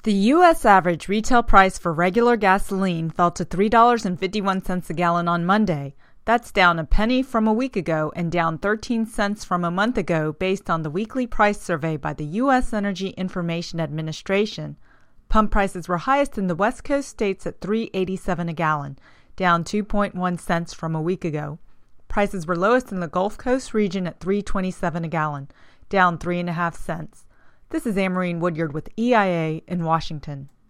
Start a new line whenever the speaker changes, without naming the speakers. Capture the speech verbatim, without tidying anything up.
The U S average retail price for regular gasoline fell to three dollars and fifty-one cents a gallon on Monday. That's down a penny from a week ago and down thirteen cents from a month ago based on the weekly price survey by the U S Energy Information Administration. Pump prices were highest in the West Coast states at three dollars and eighty-seven cents a gallon, down two point one cents from a week ago. Prices were lowest in the Gulf Coast region at three dollars and twenty-seven cents a gallon, down three point five cents. This is Amarine Woodyard with E I A in Washington.